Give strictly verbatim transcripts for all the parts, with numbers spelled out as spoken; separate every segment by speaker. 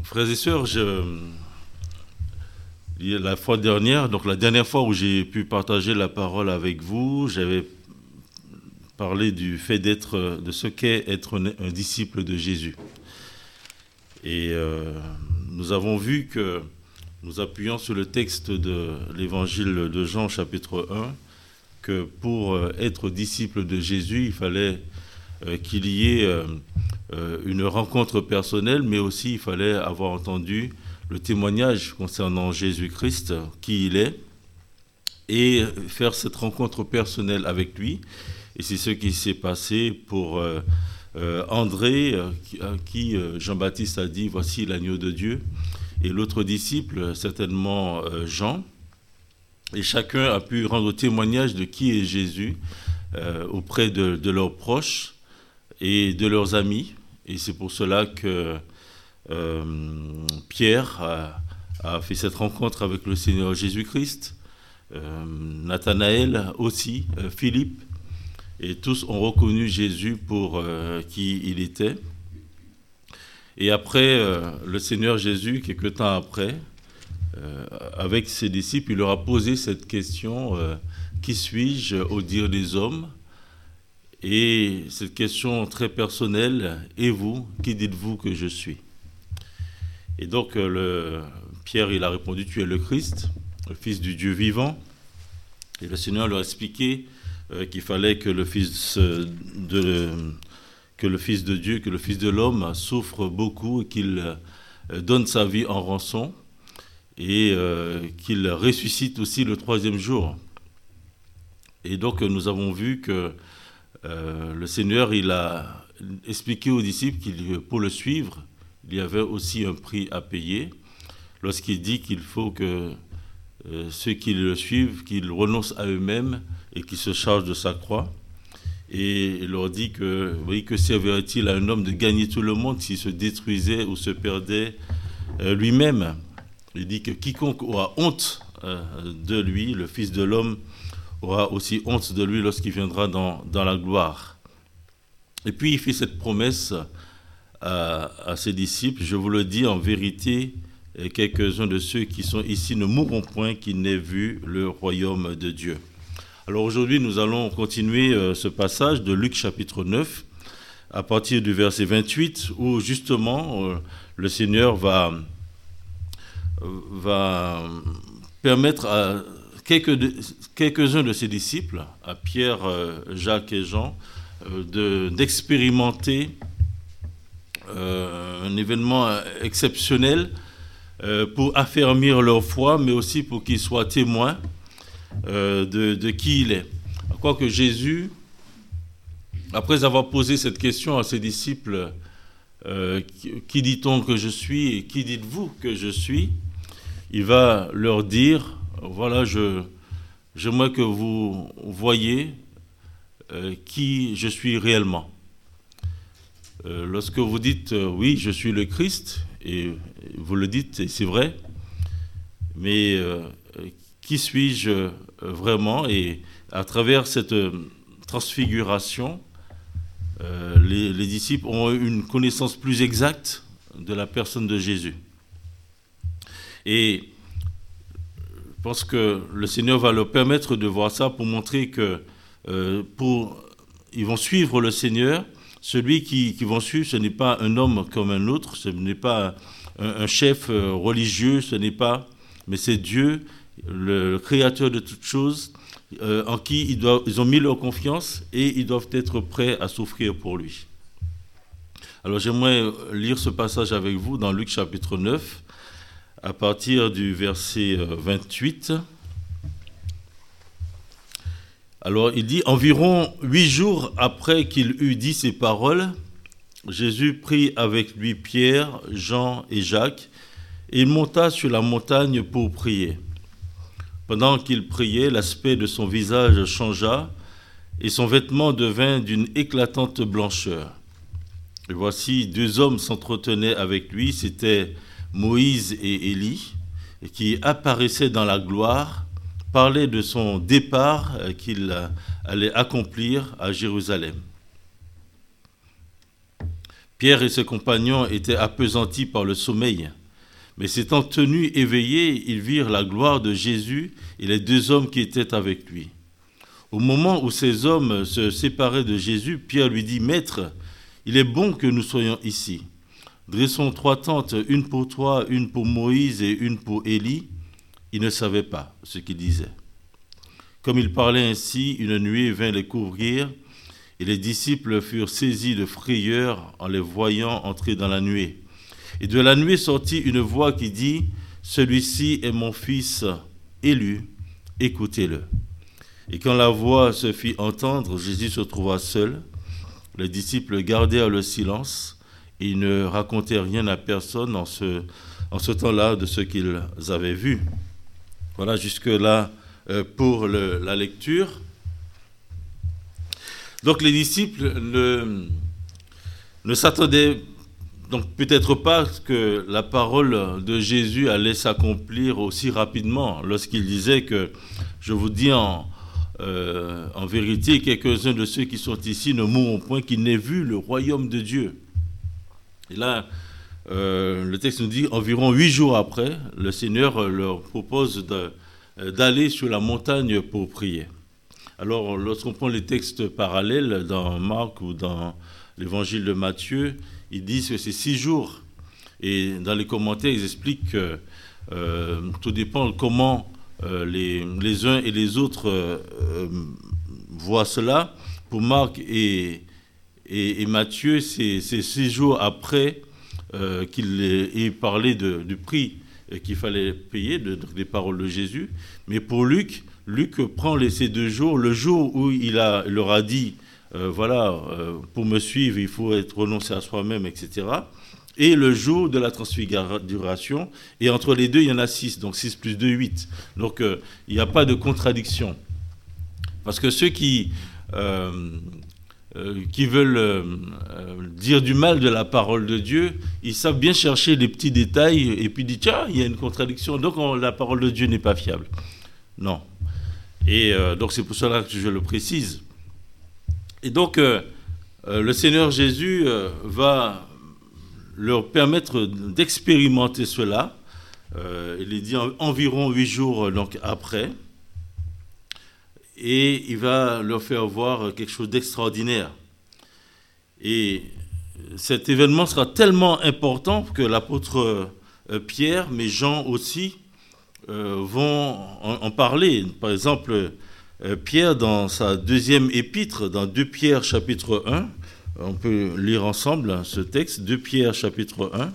Speaker 1: Frères et sœurs, je, la fois dernière, donc la dernière fois où j'ai pu partager la parole avec vous, j'avais parlé du fait d'être, de ce qu'est être un, un disciple de Jésus. Et euh, nous avons vu que, nous appuyons sur le texte de l'évangile de Jean, chapitre un, que pour être disciple de Jésus, il fallait euh, qu'il y ait euh, une rencontre personnelle, mais aussi il fallait avoir entendu le témoignage concernant Jésus-Christ, qui il est, et faire cette rencontre personnelle avec lui. Et c'est ce qui s'est passé pour euh, euh, André, euh, qui, à qui euh, Jean-Baptiste a dit « Voici l'agneau de Dieu », et l'autre disciple, certainement euh, Jean. Et chacun a pu rendre témoignage de qui est Jésus euh, auprès de, de leurs proches et de leurs amis. Et c'est pour cela que euh, Pierre a, a fait cette rencontre avec le Seigneur Jésus-Christ, euh, Nathanaël aussi, euh, Philippe, et tous ont reconnu Jésus pour euh, qui il était. Et après, euh, le Seigneur Jésus, quelque temps après, euh, avec ses disciples, il leur a posé cette question euh, « Qui suis-je au dire des hommes ?» Et cette question très personnelle, « Et vous, qui dites-vous que je suis ?» Et donc, le, Pierre, il a répondu, « Tu es le Christ, le Fils du Dieu vivant. » Et le Seigneur leur a expliqué euh, qu'il fallait que le Fils de, que le Fils de Dieu, que le Fils de l'homme souffre beaucoup et qu'il euh, donne sa vie en rançon et euh, qu'il ressuscite aussi le troisième jour. Et donc, nous avons vu que Euh, le Seigneur, il a expliqué aux disciples qu'il, pour le suivre, il y avait aussi un prix à payer, lorsqu'il dit qu'il faut que euh, ceux qui le suivent, qu'ils renoncent à eux-mêmes et qu'ils se chargent de sa croix. Et il leur dit que, vous voyez, que servirait-il à un homme de gagner tout le monde s'il se détruisait ou se perdait euh, lui-même? Il dit que quiconque aura honte euh, de lui, le Fils de l'homme, aura aussi honte de lui lorsqu'il viendra dans, dans la gloire. Et puis il fait cette promesse à, à ses disciples, je vous le dis en vérité, quelques-uns de ceux qui sont ici ne mourront point qu'ils n'aient vu le royaume de Dieu. Alors aujourd'hui nous allons continuer ce passage de Luc chapitre neuf, à partir du verset vingt-huit, où justement le Seigneur va, va permettre à Quelques de, quelques-uns de ses disciples, à Pierre, euh, Jacques et Jean, euh, de, d'expérimenter euh, un événement exceptionnel euh, pour affermir leur foi, mais aussi pour qu'ils soient témoins euh, de, de qui il est. Quoique Jésus, après avoir posé cette question à ses disciples, euh, qui, qui dit-on que je suis et qui dites-vous que je suis, il va leur dire, voilà, je, j'aimerais que vous voyez euh, qui je suis réellement. Euh, lorsque vous dites euh, oui, je suis le Christ, et vous le dites, et c'est vrai, mais euh, qui suis-je vraiment? Et à travers cette transfiguration, euh, les, les disciples ont eu une connaissance plus exacte de la personne de Jésus. Et je pense que le Seigneur va leur permettre de voir ça pour montrer que euh, pour, ils vont suivre le Seigneur. Celui qui, qui vont suivre, ce n'est pas un homme comme un autre, ce n'est pas un, un chef religieux, ce n'est pas, mais c'est Dieu, le, le créateur de toutes choses, euh, en qui ils, doivent, ils ont mis leur confiance et ils doivent être prêts à souffrir pour lui. Alors j'aimerais lire ce passage avec vous dans Luc chapitre neuf, à partir du verset vingt-huit. Alors il dit, environ huit jours après qu'il eut dit ces paroles, Jésus prit avec lui Pierre, Jean et Jacques, et il monta sur la montagne pour prier. Pendant qu'il priait, l'aspect de son visage changea, et son vêtement devint d'une éclatante blancheur. Et voici, deux hommes s'entretenaient avec lui, c'étaient Moïse et Élie, qui apparaissaient dans la gloire, parlaient de son départ qu'il allait accomplir à Jérusalem. Pierre et ses compagnons étaient appesantis par le sommeil. Mais s'étant tenus éveillés, ils virent la gloire de Jésus et les deux hommes qui étaient avec lui. Au moment où ces hommes se séparaient de Jésus, Pierre lui dit « Maître, il est bon que nous soyons ici. Dressons trois tentes, une pour toi, une pour Moïse et une pour Élie. » Il ne savait pas ce qu'il disait. Comme il parlait ainsi, une nuée vint les couvrir, et les disciples furent saisis de frayeur en les voyant entrer dans la nuée. Et de la nuée sortit une voix qui dit « Celui-ci est mon fils élu, écoutez-le. » Et quand la voix se fit entendre, Jésus se trouva seul. Les disciples gardèrent le silence et ils ne racontaient rien à personne en ce, en ce temps-là de ce qu'ils avaient vu. Voilà, jusque-là euh, pour le, la lecture. Donc les disciples ne, ne s'attendaient donc peut-être pas que la parole de Jésus allait s'accomplir aussi rapidement lorsqu'il disait que « Je vous dis en, euh, en vérité, quelques-uns de ceux qui sont ici ne mourront point qu'ils n'aient vu le royaume de Dieu. » Et là, euh, le texte nous dit environ huit jours après, le Seigneur leur propose de, d'aller sur la montagne pour prier. Alors, lorsqu'on prend les textes parallèles dans Marc ou dans l'évangile de Matthieu, ils disent que c'est six jours. Et dans les commentaires, ils expliquent que euh, tout dépend de comment euh, les, les uns et les autres euh, euh, voient cela. Pour Marc et, et, et Matthieu, c'est, c'est six jours après euh, qu'il ait parlé de, du prix qu'il fallait payer, de, des paroles de Jésus. Mais pour Luc, Luc prend les, ces deux jours, le jour où il, a, il leur a dit Euh, voilà, euh, pour me suivre, il faut être renoncé à soi-même, et cetera. Et le jour de la transfiguration, et entre les deux, il y en a six, donc six plus deux, huit. Donc, euh, il n'y a pas de contradiction. Parce que ceux qui, euh, euh, qui veulent euh, dire du mal de la parole de Dieu, ils savent bien chercher les petits détails, et puis dire, tiens, il y a une contradiction, donc on, la parole de Dieu n'est pas fiable. Non. Et euh, donc, c'est pour cela que je le précise. Et donc, euh, euh, le Seigneur Jésus euh, va leur permettre d'expérimenter cela. Euh, il est dit en, environ huit jours donc, après. Et il va leur faire voir quelque chose d'extraordinaire. Et cet événement sera tellement important que l'apôtre euh, Pierre, mais Jean aussi, euh, vont en, en parler. Par exemple, Pierre, dans sa deuxième épître, dans deux Pierre chapitre un, on peut lire ensemble ce texte, deux Pierre chapitre un.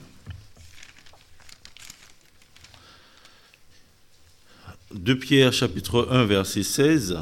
Speaker 1: deux Pierre chapitre un, verset seize.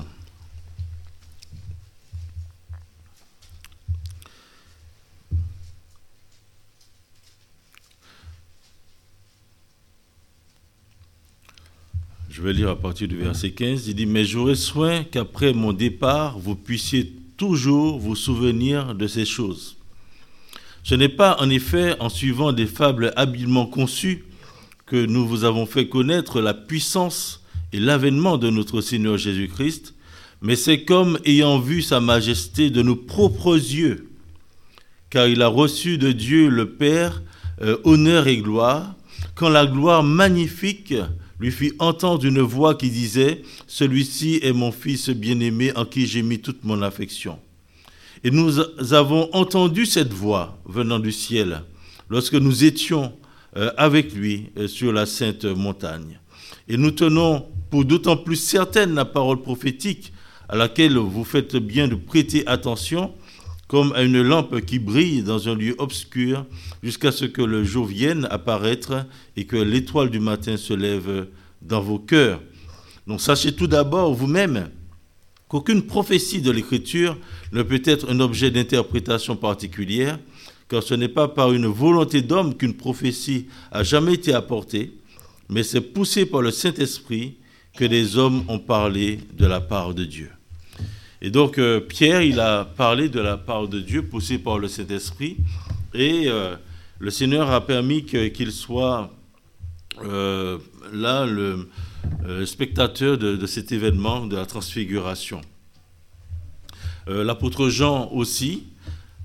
Speaker 1: Je vais lire à partir du verset quinze. Il dit « Mais j'aurai soin qu'après mon départ, vous puissiez toujours vous souvenir de ces choses. Ce n'est pas en effet en suivant des fables habilement conçues que nous vous avons fait connaître la puissance et l'avènement de notre Seigneur Jésus-Christ, mais c'est comme ayant vu sa majesté de nos propres yeux, car il a reçu de Dieu le Père euh, honneur et gloire, quand la gloire magnifique lui fit entendre une voix qui disait « Celui-ci est mon fils bien-aimé en qui j'ai mis toute mon affection. » Et nous avons entendu cette voix venant du ciel lorsque nous étions euh, avec lui euh, sur la sainte montagne. Et nous tenons pour d'autant plus certaine la parole prophétique à laquelle vous faites bien de prêter attention, comme à une lampe qui brille dans un lieu obscur jusqu'à ce que le jour vienne apparaître et que l'étoile du matin se lève dans vos cœurs. Donc sachez tout d'abord vous-même qu'aucune prophétie de l'Écriture ne peut être un objet d'interprétation particulière, car ce n'est pas par une volonté d'homme qu'une prophétie a jamais été apportée, mais c'est poussé par le Saint-Esprit que les hommes ont parlé de la part de Dieu. Et donc, euh, Pierre, il a parlé de la part de Dieu, poussé par le Saint-Esprit, et euh, le Seigneur a permis que, qu'il soit euh, là, le euh, spectateur de, de cet événement, de la transfiguration. Euh, l'apôtre Jean aussi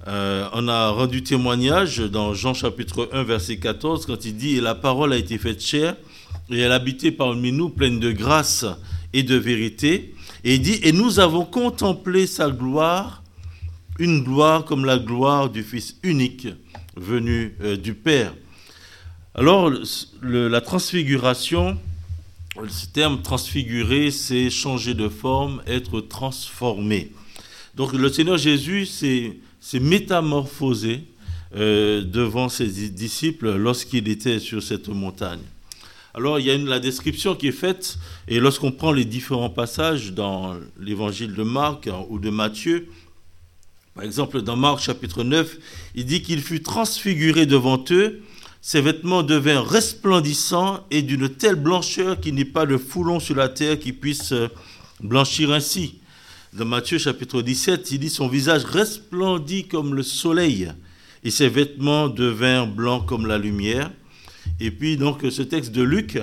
Speaker 1: Euh, on a rendu témoignage dans Jean chapitre un, verset quatorze, quand il dit « Et la parole a été faite chair, et elle habitait parmi nous, pleine de grâce et de vérité. » Et il dit « Et nous avons contemplé sa gloire, une gloire comme la gloire du Fils unique, venu euh, du Père. » Alors, le, la transfiguration, ce terme transfiguré, c'est changer de forme, être transformé. Donc, le Seigneur Jésus s'est, s'est métamorphosé euh, devant ses disciples lorsqu'il était sur cette montagne. Alors, il y a une, la description qui est faite, et lorsqu'on prend les différents passages dans l'évangile de Marc hein, ou de Matthieu, par exemple, dans Marc chapitre neuf, il dit qu'il fut transfiguré devant eux, ses vêtements devinrent resplendissants et d'une telle blancheur qu'il n'y ait pas de foulon sur la terre qui puisse blanchir ainsi. Dans Matthieu chapitre dix-sept, il dit son visage resplendit comme le soleil et ses vêtements devinrent blancs comme la lumière. Et puis donc ce texte de Luc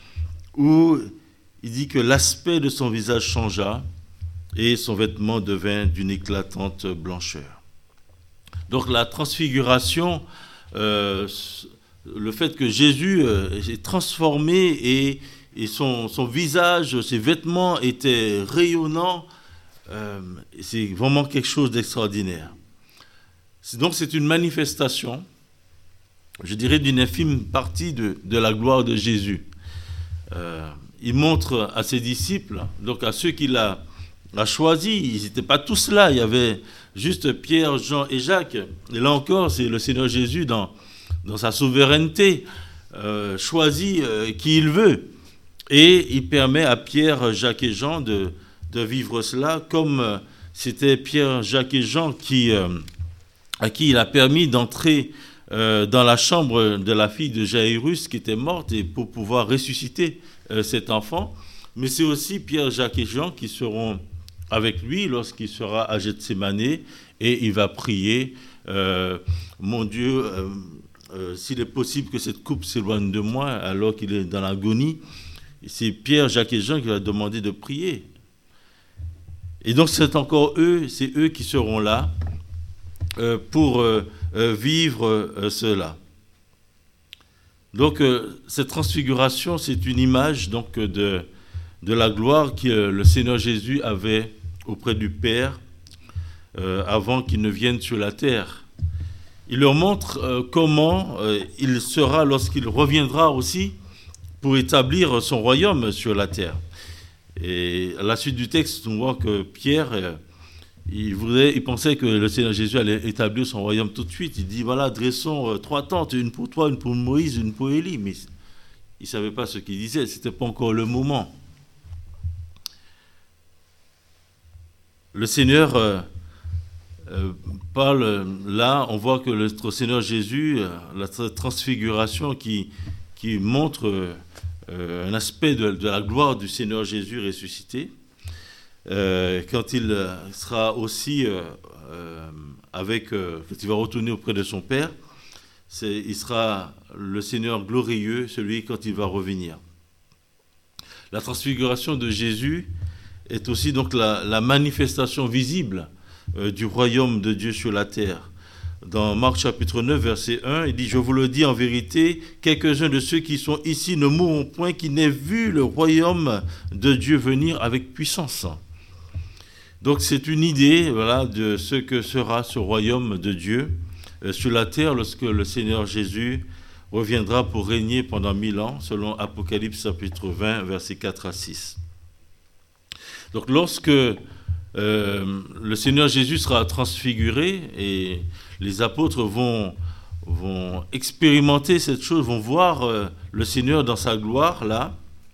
Speaker 1: où il dit que l'aspect de son visage changea et son vêtement devint d'une éclatante blancheur. Donc la transfiguration, euh, le fait que Jésus euh, est transformé et, et son, son visage, ses vêtements étaient rayonnants, euh, c'est vraiment quelque chose d'extraordinaire. Donc c'est une manifestation, je dirais, d'une infime partie de, de la gloire de Jésus. Euh, il montre à ses disciples, donc à ceux qu'il a, a choisis, ils n'étaient pas tous là, il y avait juste Pierre, Jean et Jacques. Et là encore, c'est le Seigneur Jésus dans, dans sa souveraineté, euh, choisit euh, qui il veut. Et il permet à Pierre, Jacques et Jean de, de vivre cela, comme euh, c'était Pierre, Jacques et Jean qui, euh, à qui il a permis d'entrer euh, dans la chambre de la fille de Jaïrus qui était morte et pour pouvoir ressusciter euh, cet enfant. Mais c'est aussi Pierre, Jacques et Jean qui seront avec lui lorsqu'il sera à Gethsémane et il va prier euh, « Mon Dieu, euh, euh, s'il est possible que cette coupe s'éloigne de moi alors qu'il est dans l'agonie. » C'est Pierre, Jacques et Jean qui va demander de prier. Et donc c'est encore eux, c'est eux qui seront là euh, pour euh, euh, vivre euh, cela. Donc euh, cette transfiguration, c'est une image donc de, de la gloire que euh, le Seigneur Jésus avait auprès du Père euh, avant qu'il ne vienne sur la terre. Il leur montre euh, comment euh, il sera lorsqu'il reviendra aussi pour établir son royaume sur la terre. Et à la suite du texte, on voit que Pierre, euh, il, voulait, il pensait que le Seigneur Jésus allait établir son royaume tout de suite. Il dit, voilà, dressons euh, trois tentes, une pour toi, une pour Moïse, une pour Élie. Mais il ne savait pas ce qu'il disait, ce n'était pas encore le moment. Le Seigneur euh, euh, parle là, on voit que le Seigneur Jésus, euh, la transfiguration qui, qui montre euh, un aspect de, de la gloire du Seigneur Jésus ressuscité, euh, quand il sera aussi euh, euh, avec, euh, quand il va retourner auprès de son Père, c'est, il sera le Seigneur glorieux, celui quand il va revenir. La transfiguration de Jésus est aussi donc la, la manifestation visible euh, du royaume de Dieu sur la terre. Dans Marc chapitre neuf, verset un, il dit « Je vous le dis en vérité, quelques-uns de ceux qui sont ici ne mourront point, qui n'aient vu le royaume de Dieu venir avec puissance. » Donc c'est une idée voilà, de ce que sera ce royaume de Dieu euh, sur la terre lorsque le Seigneur Jésus reviendra pour régner pendant mille ans, selon Apocalypse chapitre vingt, versets quatre à six. Donc lorsque euh, le Seigneur Jésus sera transfiguré et les apôtres vont, vont expérimenter cette chose, vont voir euh, le Seigneur dans sa gloire, là,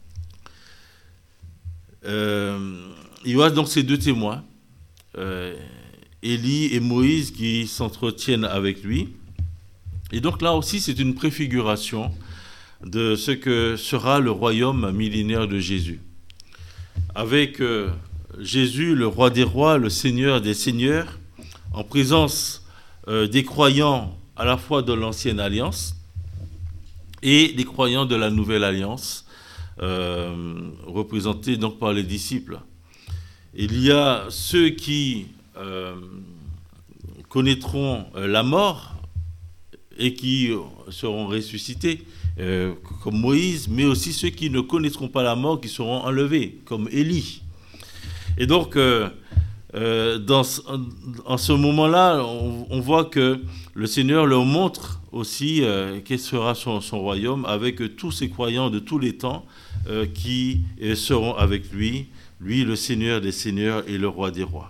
Speaker 1: euh, il y aura donc ces deux témoins, euh, Élie et Moïse, qui s'entretiennent avec lui. Et donc là aussi, c'est une préfiguration de ce que sera le royaume millénaire de Jésus. Avec euh, Jésus, le roi des rois, le Seigneur des seigneurs, en présence euh, des croyants à la fois de l'ancienne alliance et des croyants de la nouvelle alliance, euh, représentés donc par les disciples. Il y a ceux qui euh, connaîtront euh, la mort et qui seront ressuscités, euh, comme Moïse, mais aussi ceux qui ne connaîtront pas la mort, qui seront enlevés, comme Élie. Et donc, euh, euh, dans, en ce moment-là, on, on voit que le Seigneur leur montre aussi euh, quel sera son, son royaume, avec tous ces croyants de tous les temps euh, qui euh, seront avec lui, lui le Seigneur des seigneurs et le roi des rois.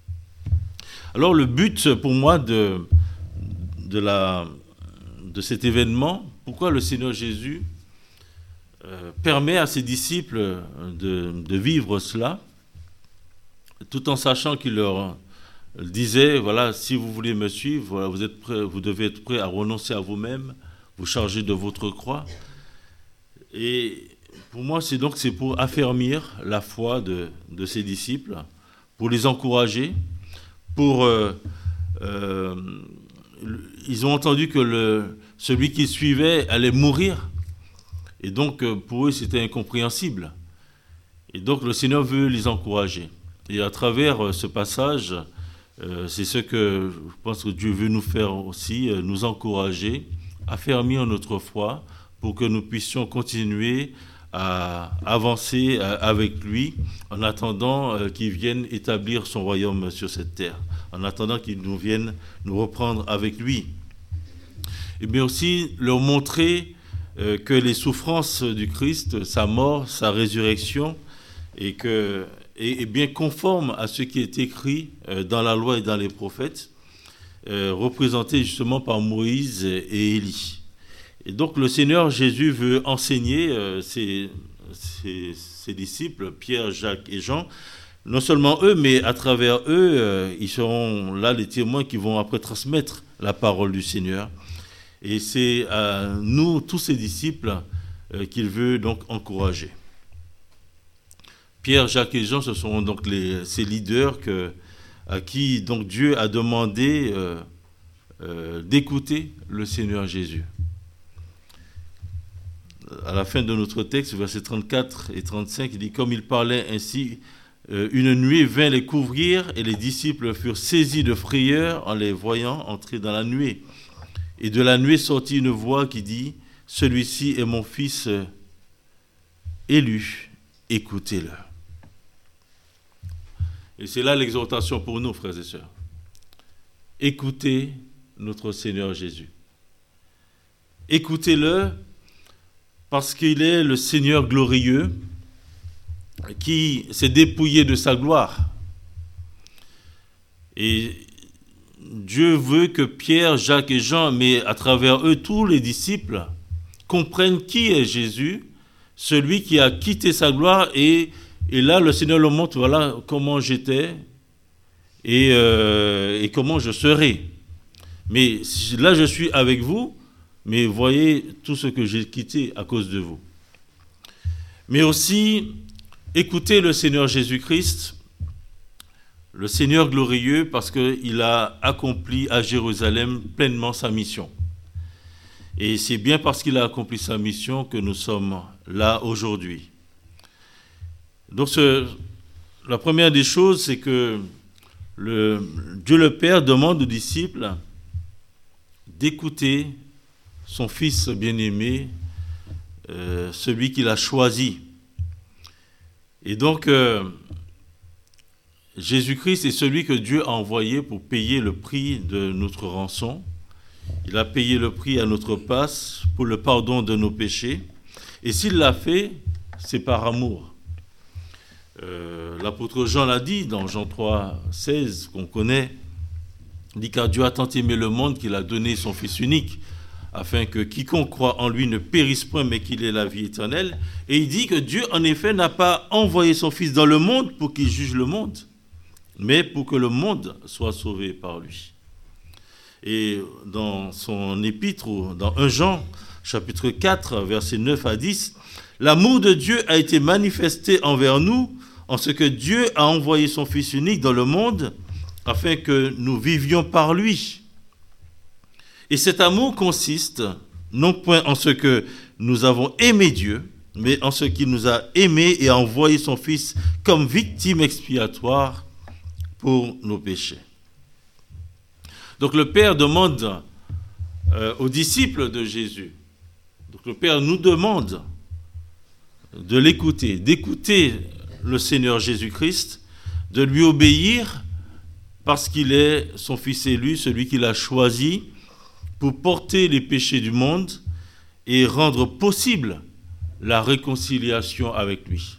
Speaker 1: Alors le but pour moi de, de, la, de cet événement, pourquoi le Seigneur Jésus euh, permet à ses disciples de, de vivre cela, tout en sachant qu'il leur disait, voilà, si vous voulez me suivre, voilà, vous, êtes prêt, vous devez être prêt à renoncer à vous-même, vous charger de votre croix. Et pour moi, c'est donc c'est pour affermir la foi de, de ses disciples, pour les encourager, pour euh, euh, ils ont entendu que le, celui qui suivait allait mourir, et donc pour eux c'était incompréhensible. Et donc le Seigneur veut les encourager. Et à travers ce passage, euh, c'est ce que je pense que Dieu veut nous faire aussi, euh, nous encourager, affermir notre foi, pour que nous puissions continuer à avancer avec lui en attendant qu'il vienne établir son royaume sur cette terre, en attendant qu'il nous vienne nous reprendre avec lui. Et bien aussi leur montrer que les souffrances du Christ, sa mort, sa résurrection, et que, est bien conforme à ce qui est écrit dans la loi et dans les prophètes, représentés justement par Moïse et Élie. Et donc le Seigneur Jésus veut enseigner euh, ses, ses, ses disciples, Pierre, Jacques et Jean, non seulement eux, mais à travers eux, euh, ils seront là les témoins qui vont après transmettre la parole du Seigneur. Et c'est à nous, tous ces disciples, euh, qu'il veut donc encourager. Pierre, Jacques et Jean, ce sont donc les, ces leaders que, à qui donc Dieu a demandé euh, euh, d'écouter le Seigneur Jésus. À la fin de notre texte, versets trente-quatre et trente-cinq, il dit « Comme il parlait ainsi, euh, une nuée vint les couvrir, et les disciples furent saisis de frayeur en les voyant entrer dans la nuée. Et de la nuée sortit une voix qui dit, « Celui-ci est mon fils élu, écoutez-le. » Et c'est là l'exhortation pour nous, frères et sœurs. Écoutez notre Seigneur Jésus. Écoutez-le, parce qu'il est le Seigneur glorieux qui s'est dépouillé de sa gloire. Et Dieu veut que Pierre, Jacques et Jean, mais à travers eux tous les disciples, comprennent qui est Jésus, celui qui a quitté sa gloire. Et, et là, le Seigneur leur montre, voilà comment j'étais et, euh, et comment je serai. Mais là, je suis avec vous. Mais voyez tout ce que j'ai quitté à cause de vous. Mais aussi, écoutez le Seigneur Jésus-Christ, le Seigneur glorieux, parce qu'il a accompli à Jérusalem pleinement sa mission. Et c'est bien parce qu'il a accompli sa mission que nous sommes là aujourd'hui. Donc, ce, la première des choses, c'est que le, Dieu le Père demande aux disciples d'écouter son Fils bien-aimé, euh, celui qu'il a choisi. Et donc, euh, Jésus-Christ est celui que Dieu a envoyé pour payer le prix de notre rançon. Il a payé le prix à notre place pour le pardon de nos péchés. Et s'il l'a fait, c'est par amour. Euh, l'apôtre Jean l'a dit dans Jean trois, seize, qu'on connaît. Il dit, car Dieu a tant aimé le monde qu'il a donné son Fils unique, afin que quiconque croit en lui ne périsse point, mais qu'il ait la vie éternelle. Et il dit que Dieu, en effet, n'a pas envoyé son Fils dans le monde pour qu'il juge le monde, mais pour que le monde soit sauvé par lui. Et dans son épître, dans premier Jean, chapitre quatre, versets neuf à dix, « L'amour de Dieu a été manifesté envers nous, en ce que Dieu a envoyé son Fils unique dans le monde, afin que nous vivions par lui. Et cet amour consiste, non point en ce que nous avons aimé Dieu, mais en ce qu'il nous a aimés et a envoyé son Fils comme victime expiatoire pour nos péchés. » Donc le Père demande euh, aux disciples de Jésus, donc le Père nous demande de l'écouter, d'écouter le Seigneur Jésus-Christ, de lui obéir parce qu'il est son Fils élu, celui qu'il a choisi pour porter les péchés du monde et rendre possible la réconciliation avec lui.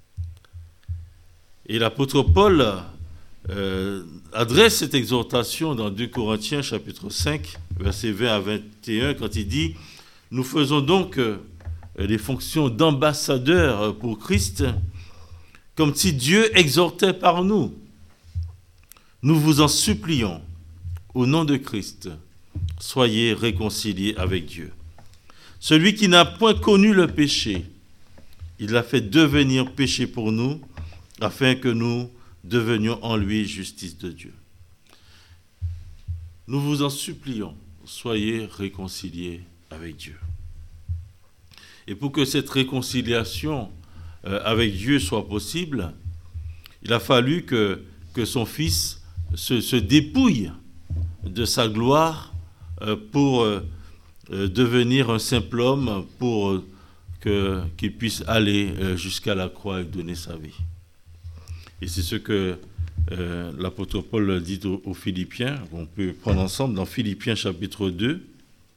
Speaker 1: Et l'apôtre Paul euh, adresse cette exhortation dans deux Corinthiens chapitre cinq, versets vingt à vingt et un, quand il dit « Nous faisons donc euh, les fonctions d'ambassadeurs pour Christ, comme si Dieu exhortait par nous. Nous vous en supplions, au nom de Christ, soyez réconciliés avec Dieu. Celui qui n'a point connu le péché, il l'a fait devenir péché pour nous, afin que nous devenions en lui justice de Dieu. Nous vous en supplions, soyez réconciliés avec Dieu. » Et pour que cette réconciliation euh, avec Dieu soit possible, il a fallu que, que son Fils se, se dépouille de sa gloire euh, pour euh, devenir un simple homme, pour euh, que, qu'il puisse aller euh, jusqu'à la croix et donner sa vie. Et c'est ce que euh, l'apôtre Paul dit aux, aux Philippiens, qu'on peut prendre ensemble dans Philippiens chapitre deux.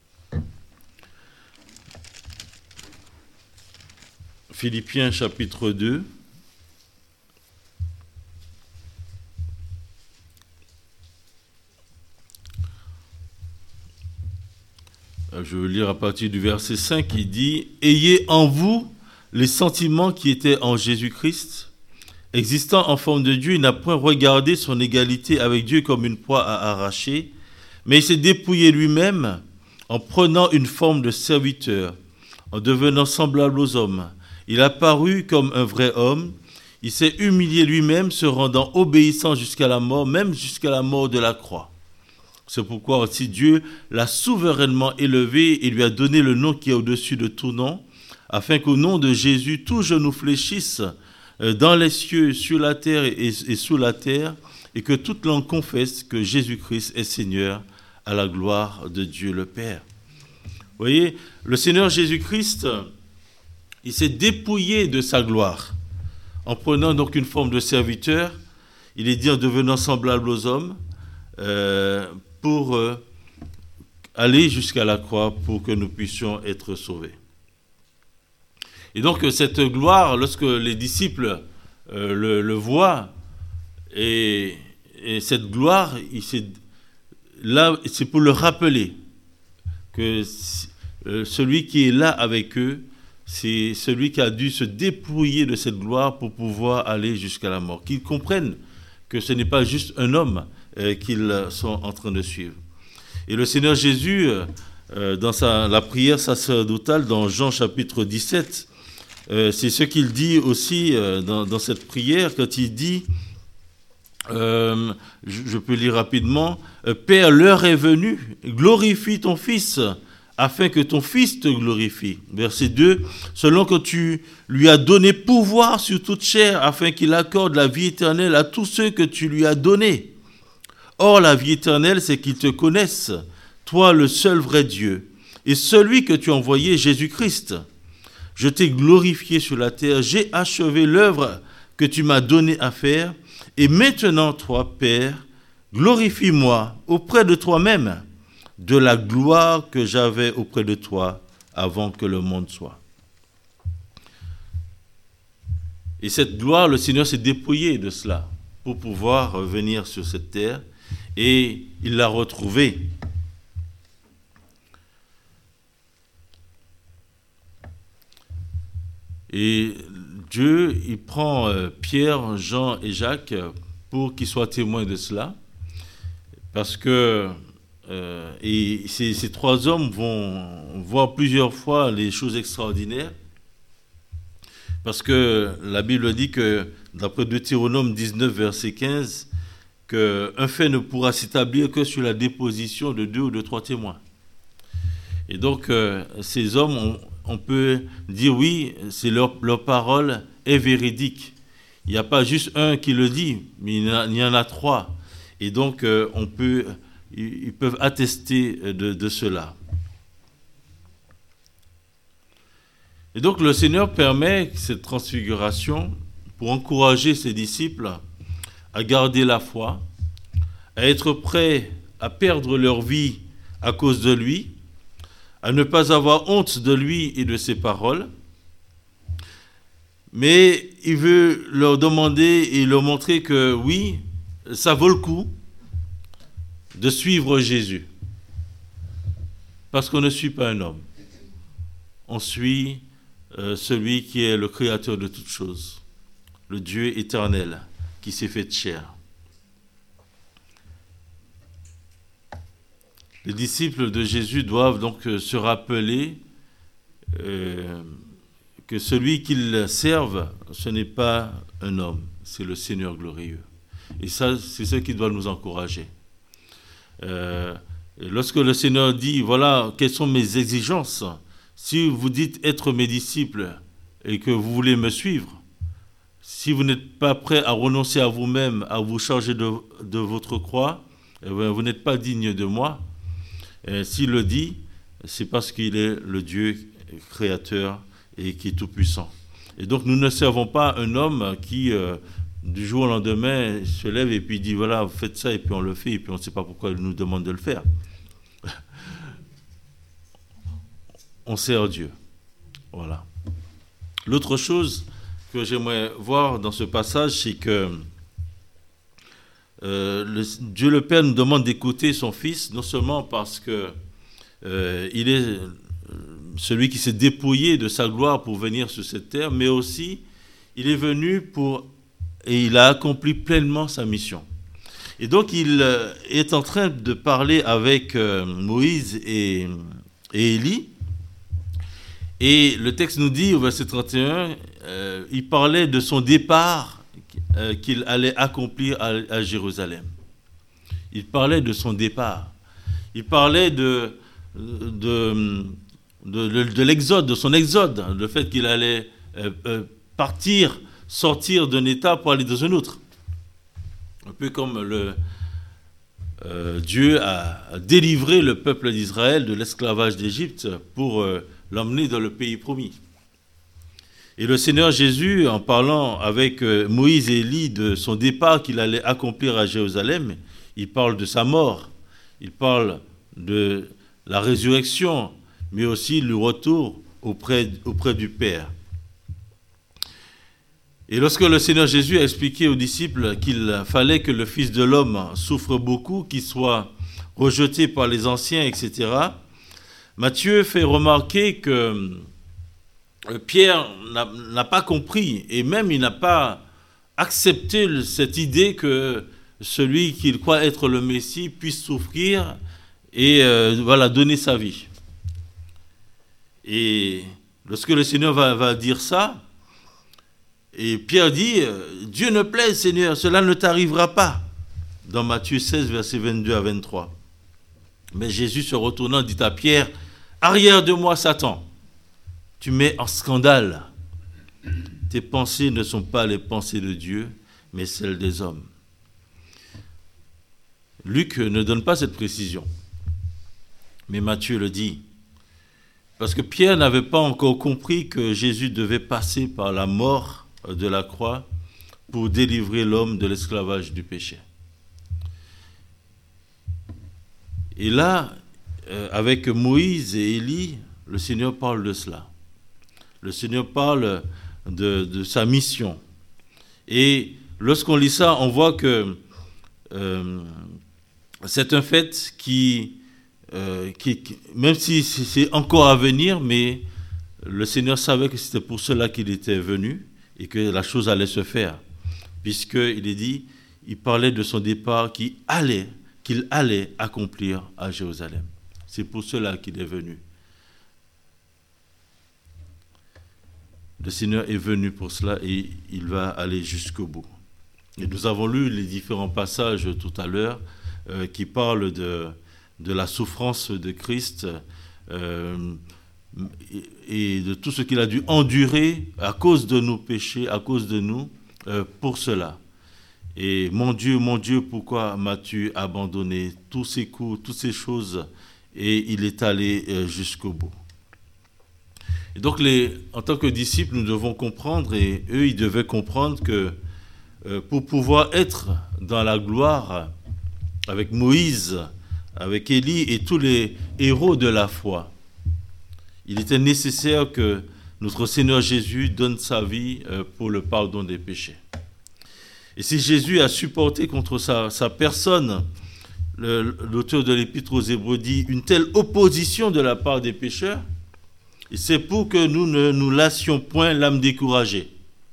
Speaker 1: Philippiens chapitre deux. Je vais lire à partir du verset cinq, il dit « Ayez en vous les sentiments qui étaient en Jésus-Christ. Existant en forme de Dieu, il n'a point regardé son égalité avec Dieu comme une proie à arracher, mais il s'est dépouillé lui-même en prenant une forme de serviteur, en devenant semblable aux hommes. Il a paru comme un vrai homme, il s'est humilié lui-même, se rendant obéissant jusqu'à la mort, même jusqu'à la mort de la croix. C'est pourquoi aussi Dieu l'a souverainement élevé et lui a donné le nom qui est au-dessus de tout nom, afin qu'au nom de Jésus, tout genou fléchisse dans les cieux, sur la terre et, et sous la terre, et que toute langue confesse que Jésus-Christ est Seigneur, à la gloire de Dieu le Père. Vous voyez, le Seigneur Jésus-Christ, il s'est dépouillé de sa gloire, en prenant donc une forme de serviteur, il est dit en devenant semblable aux hommes, euh, pour euh, aller jusqu'à la croix, pour que nous puissions être sauvés. Et donc cette gloire, lorsque les disciples euh, le, le voient, et, et cette gloire, il s'est, là, c'est pour le rappeler que euh, celui qui est là avec eux, c'est celui qui a dû se dépouiller de cette gloire pour pouvoir aller jusqu'à la mort. Qu'ils comprennent que ce n'est pas juste un homme euh, qu'ils sont en train de suivre. Et le Seigneur Jésus, euh, dans sa, la prière sacerdotale, dans Jean chapitre dix-sept, euh, c'est ce qu'il dit aussi euh, dans, dans cette prière, quand il dit, euh, je, je peux lire rapidement, « Père, l'heure est venue, glorifie ton Fils, afin que ton Fils te glorifie. » Verset deux, « Selon que tu lui as donné pouvoir sur toute chair, afin qu'il accorde la vie éternelle à tous ceux que tu lui as donnés. Or, la vie éternelle, c'est qu'ils te connaissent, toi le seul vrai Dieu, et celui que tu as envoyé, Jésus-Christ. Je t'ai glorifié sur la terre, j'ai achevé l'œuvre que tu m'as donnée à faire, et maintenant, toi, Père, glorifie-moi auprès de toi-même, de la gloire que j'avais auprès de toi avant que le monde soit. » Et cette gloire, le Seigneur s'est dépouillé de cela pour pouvoir venir sur cette terre, et il l'a retrouvée. Et Dieu, il prend Pierre, Jean et Jacques pour qu'ils soient témoins de cela, parce que Euh, et ces, ces trois hommes vont voir plusieurs fois les choses extraordinaires, parce que la Bible dit que, d'après Deutéronome dix-neuf, verset quinze, qu'un fait ne pourra s'établir que sur la déposition de deux ou de trois témoins. Et donc, euh, ces hommes, on, on peut dire oui, c'est leur, leur parole est véridique. Il n'y a pas juste un qui le dit, mais il y en a, il y en a trois. Et donc, euh, on peut ils, ils peuvent attester de, de cela. Et donc le Seigneur permet cette transfiguration pour encourager ses disciples à garder la foi, à être prêts à perdre leur vie à cause de lui, à ne pas avoir honte de lui et de ses paroles. Mais il veut leur demander et leur montrer que oui, ça vaut le coup de suivre Jésus. Parce qu'on ne suit pas un homme. On suit euh, celui qui est le créateur de toutes choses, le Dieu éternel qui s'est fait chair. Les disciples de Jésus doivent donc se rappeler euh, que celui qu'ils servent, ce n'est pas un homme, c'est le Seigneur glorieux. Et ça, c'est ce qui doit nous encourager. Euh, lorsque le Seigneur dit, voilà, quelles sont mes exigences, si vous dites être mes disciples et que vous voulez me suivre, si vous n'êtes pas prêt à renoncer à vous-même, à vous charger de, de votre croix, eh bien, vous n'êtes pas digne de moi. Et s'il le dit, c'est parce qu'il est le Dieu créateur et qui est tout-puissant. Et donc nous ne servons pas un homme qui, euh, du jour au lendemain, se lève et puis dit, voilà, vous faites ça, et puis on le fait, et puis on ne sait pas pourquoi il nous demande de le faire. On sert Dieu. Voilà. L'autre chose que j'aimerais voir dans ce passage, c'est que euh, le, Dieu le Père nous demande d'écouter son Fils, non seulement parce que euh, il est celui qui s'est dépouillé de sa gloire pour venir sur cette terre, mais aussi il est venu pour et il a accompli pleinement sa mission. Et donc il euh, est en train de parler avec euh, Moïse et, et Élie. Et le texte nous dit au verset trente et un, euh, il parlait de son départ euh, qu'il allait accomplir à, à Jérusalem. Il parlait de son départ. Il parlait de, de, de, de, de l'exode, de son exode, le fait qu'il allait euh, euh, partir, sortir d'un état pour aller dans un autre. Un peu comme le, euh, Dieu a, a délivré le peuple d'Israël de l'esclavage d'Égypte pour euh, l'emmener dans le pays promis. Et le Seigneur Jésus, en parlant avec Moïse et Élie de son départ qu'il allait accomplir à Jérusalem, il parle de sa mort, il parle de la résurrection, mais aussi le retour auprès, auprès du Père. Et lorsque le Seigneur Jésus a expliqué aux disciples qu'il fallait que le Fils de l'homme souffre beaucoup, qu'il soit rejeté par les anciens, et cetera, Matthieu fait remarquer que Pierre n'a, n'a pas compris et même il n'a pas accepté cette idée que celui qu'il croit être le Messie puisse souffrir et euh, voilà, donner sa vie. Et lorsque le Seigneur va, va dire ça, et Pierre dit, Dieu ne plaise Seigneur, cela ne t'arrivera pas. Dans Matthieu seize, versets vingt-deux à vingt-trois. Mais Jésus se retournant dit à Pierre, arrière de moi, Satan, tu mets en scandale. Tes pensées ne sont pas les pensées de Dieu, mais celles des hommes. Luc ne donne pas cette précision, mais Matthieu le dit. Parce que Pierre n'avait pas encore compris que Jésus devait passer par la mort de la croix pour délivrer l'homme de l'esclavage du péché. Et là, avec Moïse et Élie, le Seigneur parle de cela. Le Seigneur parle de, de sa mission. Et lorsqu'on lit ça, on voit que euh, c'est un fait qui, euh, qui, qui, même si c'est encore à venir, mais le Seigneur savait que c'était pour cela qu'il était venu et que la chose allait se faire. Puisqu'il est dit, il parlait de son départ qui allait, qu'il allait accomplir à Jérusalem. C'est pour cela qu'il est venu. Le Seigneur est venu pour cela et il va aller jusqu'au bout. Et nous avons lu les différents passages tout à l'heure euh, qui parlent de, de la souffrance de Christ euh, et, et de tout ce qu'il a dû endurer à cause de nos péchés, à cause de nous, euh, pour cela. Et mon Dieu, mon Dieu, pourquoi m'as-tu abandonné? Tous ces coups, toutes ces choses, et il est allé euh, jusqu'au bout. Et donc, les, en tant que disciples, nous devons comprendre, et eux, ils devaient comprendre que euh, pour pouvoir être dans la gloire avec Moïse, avec Élie et tous les héros de la foi, il était nécessaire que notre Seigneur Jésus donne sa vie euh, pour le pardon des péchés. Et si Jésus a supporté contre sa, sa personne, le, l'auteur de l'Épître aux Hébreux dit, une telle opposition de la part des pécheurs, et c'est pour que nous ne nous lassions point l'âme découragée.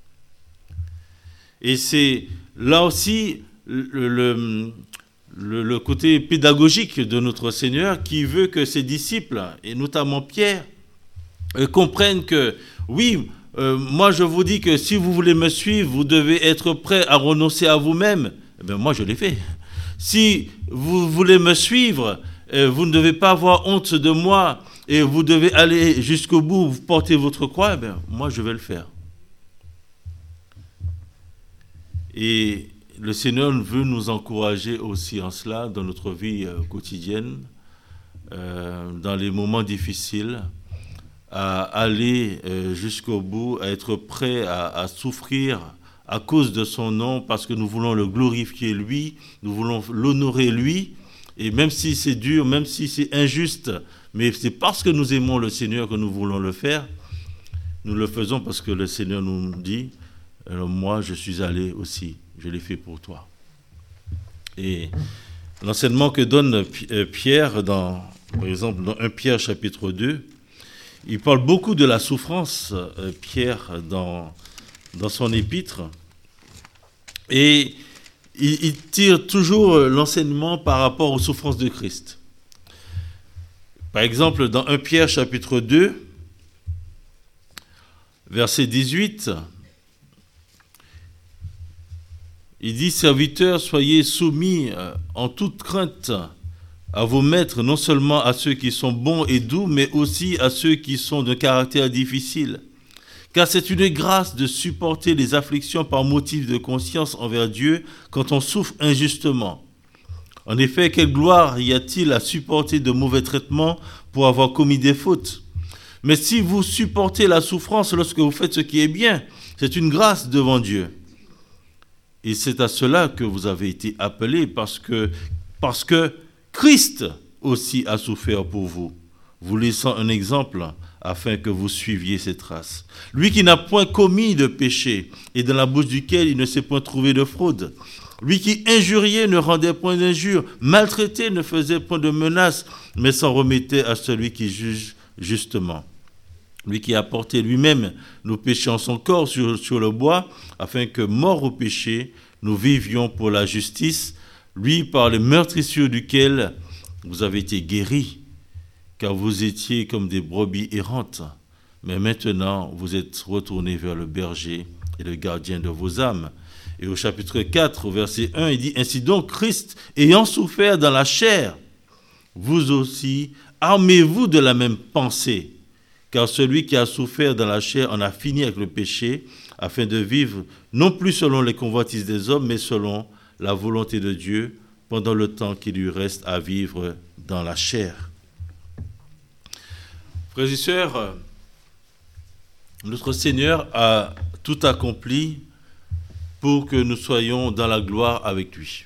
Speaker 1: Et c'est là aussi le, le, le, le côté pédagogique de notre Seigneur qui veut que ses disciples, et notamment Pierre, euh, comprennent que, oui, euh, moi je vous dis que si vous voulez me suivre, vous devez être prêt à renoncer à vous-même. Eh bien, moi je l'ai fait. Si vous voulez me suivre, euh, vous ne devez pas avoir honte de moi, et vous devez aller jusqu'au bout, vous portez votre croix, eh bien, moi je vais le faire. Et le Seigneur veut nous encourager aussi en cela dans notre vie euh, quotidienne, euh, dans les moments difficiles, à aller euh, jusqu'au bout, à être prêt à, à souffrir à cause de son nom, parce que nous voulons le glorifier lui, nous voulons l'honorer lui, et même si c'est dur, même si c'est injuste, mais c'est parce que nous aimons le Seigneur que nous voulons le faire. Nous le faisons parce que le Seigneur nous dit, alors moi je suis allé aussi, je l'ai fait pour toi. Et l'enseignement que donne Pierre, dans, par exemple dans premier Pierre chapitre deux, il parle beaucoup de la souffrance, Pierre, dans, dans son épître, et il, il tire toujours l'enseignement par rapport aux souffrances de Christ. Par exemple, dans premier Pierre chapitre deux, verset dix-huit, il dit « Serviteurs, soyez soumis en toute crainte à vos maîtres, non seulement à ceux qui sont bons et doux, mais aussi à ceux qui sont de caractère difficile. Car c'est une grâce de supporter les afflictions par motif de conscience envers Dieu quand on souffre injustement. En effet, quelle gloire y a-t-il à supporter de mauvais traitements pour avoir commis des fautes? Mais si vous supportez la souffrance lorsque vous faites ce qui est bien, c'est une grâce devant Dieu. Et c'est à cela que vous avez été appelés, parce que, parce que Christ aussi a souffert pour vous, vous laissant un exemple afin que vous suiviez ses traces. Lui qui n'a point commis de péché et dans la bouche duquel il ne s'est point trouvé de fraude. Lui qui injuriait ne rendait point d'injure, maltraité ne faisait point de menaces, mais s'en remettait à celui qui juge justement. Lui qui a porté lui-même nos péchés en son corps sur, sur le bois, afin que, morts au péché, nous vivions pour la justice, lui par les meurtrissures duquel vous avez été guéris, car vous étiez comme des brebis errantes, mais maintenant vous êtes retournés vers le berger et le gardien de vos âmes. Et au chapitre quatre, au verset un, il dit « Ainsi donc, Christ, ayant souffert dans la chair, vous aussi, armez-vous de la même pensée, car celui qui a souffert dans la chair en a fini avec le péché, afin de vivre non plus selon les convoitises des hommes, mais selon la volonté de Dieu, pendant le temps qu'il lui reste à vivre dans la chair. » Frères et sœurs, notre Seigneur a tout accompli pour que nous soyons dans la gloire avec lui.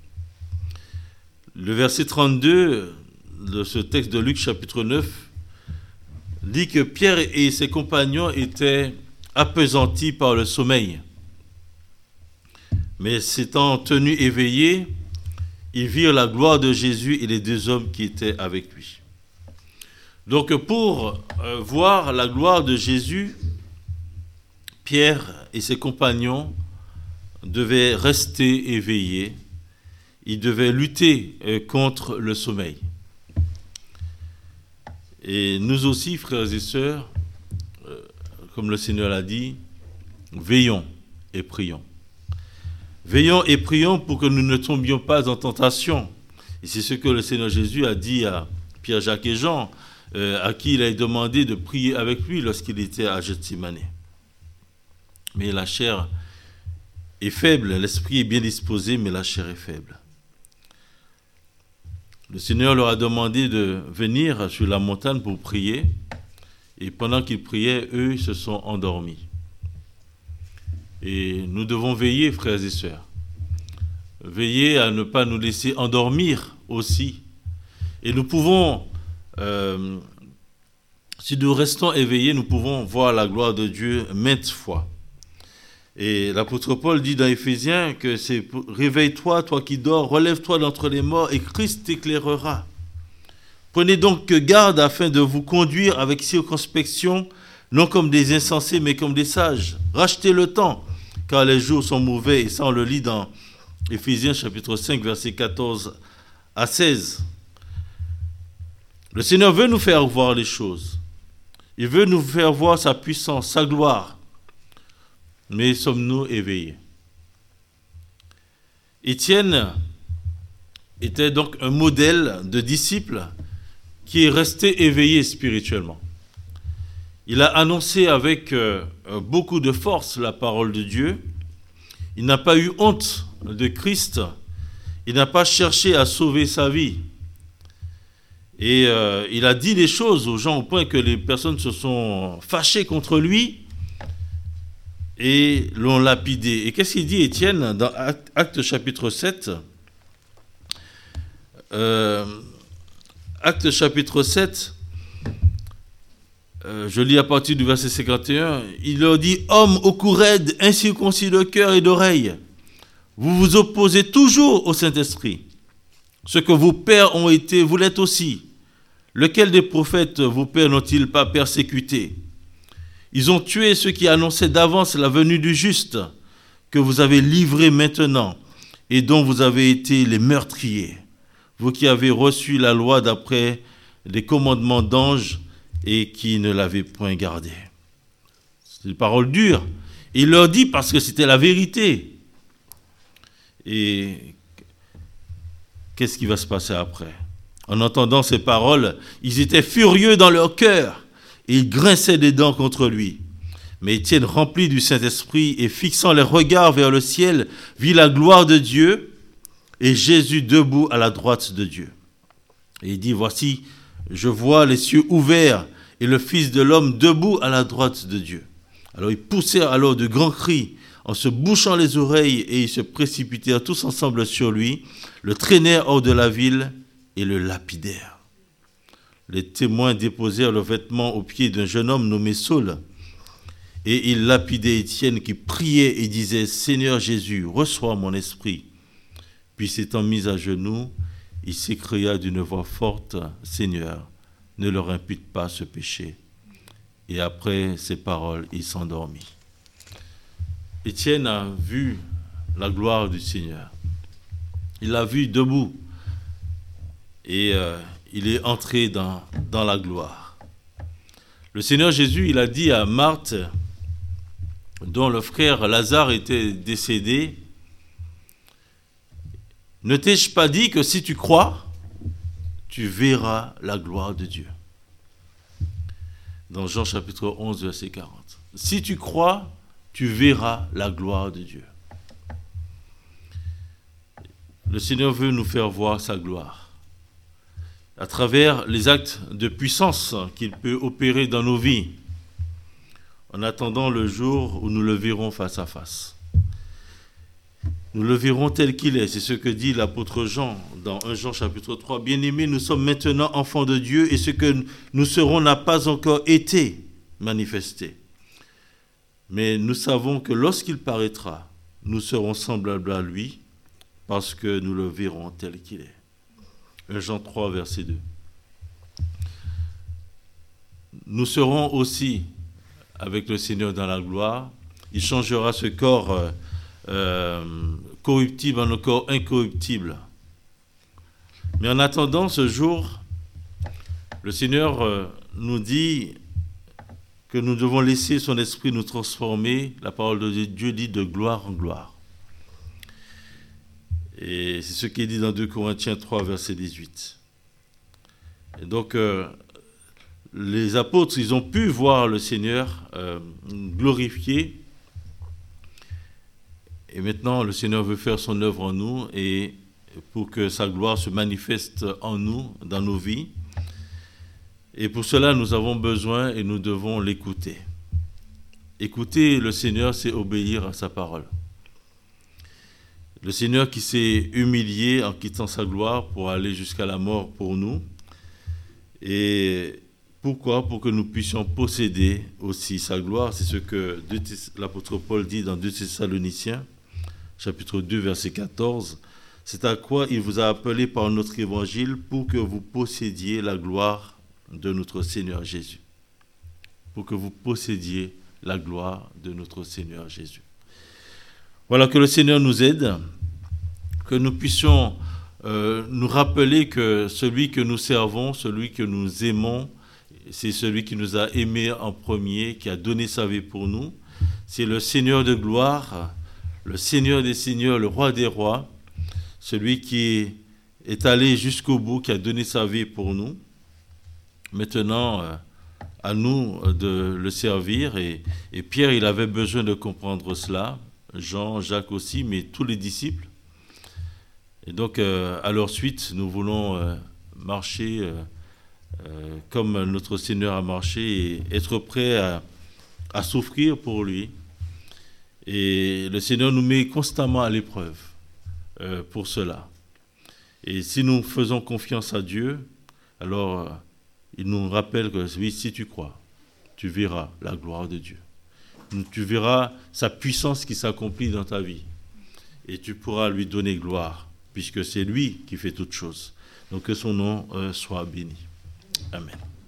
Speaker 1: Le verset trente-deux de ce texte de Luc chapitre neuf dit que Pierre et ses compagnons étaient appesantis par le sommeil. Mais s'étant tenus éveillés, ils virent la gloire de Jésus et les deux hommes qui étaient avec lui. Donc pour euh, voir la gloire de Jésus, Pierre et ses compagnons devaient rester éveillés. Ils devaient lutter euh, contre le sommeil. Et nous aussi, frères et sœurs, euh, comme le Seigneur l'a dit, veillons et prions. Veillons et prions pour que nous ne tombions pas en tentation. Et c'est ce que le Seigneur Jésus a dit à Pierre, Jacques et Jean, euh, à qui il a demandé de prier avec lui lorsqu'il était à Gethsémani. Mais la chair est faible, l'esprit est bien disposé, mais la chair est faible. Le Seigneur leur a demandé de venir sur la montagne pour prier, et pendant qu'ils priaient, eux se sont endormis. Et nous devons veiller, frères et sœurs, veiller à ne pas nous laisser endormir aussi. Et nous pouvons, euh, si nous restons éveillés, nous pouvons voir la gloire de Dieu maintes fois. Et l'apôtre Paul dit dans Éphésiens que c'est « Réveille-toi, toi qui dors, relève-toi d'entre les morts et Christ t'éclairera. Prenez donc garde afin de vous conduire avec circonspection, non comme des insensés, mais comme des sages. Rachetez le temps, car les jours sont mauvais. » Et ça, on le lit dans Éphésiens chapitre cinq, versets quatorze à seize. Le Seigneur veut nous faire voir les choses. Il veut nous faire voir sa puissance, sa gloire. Mais sommes-nous éveillés? Étienne était donc un modèle de disciple qui est resté éveillé spirituellement. Il a annoncé avec euh, beaucoup de force la parole de Dieu. Il n'a pas eu honte de Christ. Il n'a pas cherché à sauver sa vie. Et euh, il a dit des choses aux gens au point que les personnes se sont fâchées contre lui et l'ont lapidé. Et qu'est-ce qu'il dit, Étienne, dans Actes chapitre sept? euh, Actes chapitre sept, euh, je lis à partir du verset cinquante et un, il leur dit « Hommes au cou raide, incirconcis de cœur et d'oreille, vous vous opposez toujours au Saint-Esprit. Ce que vos pères ont été, vous l'êtes aussi. Lequel des prophètes vos pères n'ont-ils pas persécuté? Ils ont tué ceux qui annonçaient d'avance la venue du juste, que vous avez livré maintenant, et dont vous avez été les meurtriers. Vous qui avez reçu la loi d'après les commandements d'anges et qui ne l'avez point gardée. » C'est une parole dure. Il leur dit parce que c'était la vérité. Et qu'est-ce qui va se passer après? En entendant ces paroles, ils étaient furieux dans leur cœur et ils grinçaient des dents contre lui. Mais Étienne, rempli du Saint-Esprit et fixant les regards vers le ciel, vit la gloire de Dieu et Jésus debout à la droite de Dieu. Et il dit, voici, je vois les cieux ouverts et le Fils de l'homme debout à la droite de Dieu. Alors ils poussèrent alors de grands cris en se bouchant les oreilles et ils se précipitèrent tous ensemble sur lui, le traînèrent hors de la ville et le lapidèrent. Les témoins déposèrent le vêtement aux pieds d'un jeune homme nommé Saul et ils lapidaient Étienne qui priait et disait « Seigneur Jésus, reçois mon esprit. » Puis s'étant mis à genoux, il s'écria d'une voix forte « Seigneur, ne leur impute pas ce péché. » Et après ces paroles, il s'endormit. Étienne a vu la gloire du Seigneur. Il l'a vu debout. Et euh, il est entré dans, dans la gloire. Le Seigneur Jésus, il a dit à Marthe, dont le frère Lazare était décédé, « Ne t'ai-je pas dit que si tu crois, tu verras la gloire de Dieu ?» Dans Jean chapitre onze, verset quarante. « Si tu crois, tu verras la gloire de Dieu. » Le Seigneur veut nous faire voir sa gloire à travers les actes de puissance qu'il peut opérer dans nos vies, en attendant le jour où nous le verrons face à face. Nous le verrons tel qu'il est. C'est ce que dit l'apôtre Jean dans premier Jean chapitre trois. « Bien-aimés, nous sommes maintenant enfants de Dieu et ce que nous serons n'a pas encore été manifesté. Mais nous savons que lorsqu'il paraîtra, nous serons semblables à lui parce que nous le verrons tel qu'il est. » premier Jean trois, verset deux. Nous serons aussi avec le Seigneur dans la gloire. Il changera ce corps euh, euh, corruptible en un corps incorruptible. Mais en attendant ce jour, le Seigneur euh, nous dit que nous devons laisser son esprit nous transformer. La parole de Dieu dit de gloire en gloire. Et c'est ce qui est dit dans deux Corinthiens trois, verset dix-huit. Et donc, euh, les apôtres, ils ont pu voir le Seigneur euh, glorifié. Et maintenant, le Seigneur veut faire son œuvre en nous et pour que sa gloire se manifeste en nous, dans nos vies. Et pour cela, nous avons besoin et nous devons l'écouter. Écouter le Seigneur, c'est obéir à sa parole. Le Seigneur qui s'est humilié en quittant sa gloire pour aller jusqu'à la mort pour nous. Et pourquoi ? Pour que nous puissions posséder aussi sa gloire. C'est ce que l'apôtre Paul dit dans deux Thessaloniciens, chapitre deux, verset quatorze. C'est à quoi il vous a appelé par notre évangile pour que vous possédiez la gloire de notre Seigneur Jésus. Pour que vous possédiez la gloire de notre Seigneur Jésus. Voilà, que le Seigneur nous aide, que nous puissions euh, nous rappeler que celui que nous servons, celui que nous aimons, c'est celui qui nous a aimés en premier, qui a donné sa vie pour nous. C'est le Seigneur de gloire, le Seigneur des seigneurs, le roi des rois, celui qui est allé jusqu'au bout, qui a donné sa vie pour nous. Maintenant, euh, à nous de le servir. Et, et Pierre, il avait besoin de comprendre cela. Jean, Jacques aussi, mais tous les disciples. Et donc, euh, à leur suite, nous voulons euh, marcher euh, euh, comme notre Seigneur a marché et être prêts à, à souffrir pour lui. Et le Seigneur nous met constamment à l'épreuve euh, pour cela. Et si nous faisons confiance à Dieu, alors euh, il nous rappelle que oui, si tu crois, tu verras la gloire de Dieu. Tu verras sa puissance qui s'accomplit dans ta vie. Et tu pourras lui donner gloire, puisque c'est lui qui fait toutes choses. Donc que son nom euh, soit béni. Amen.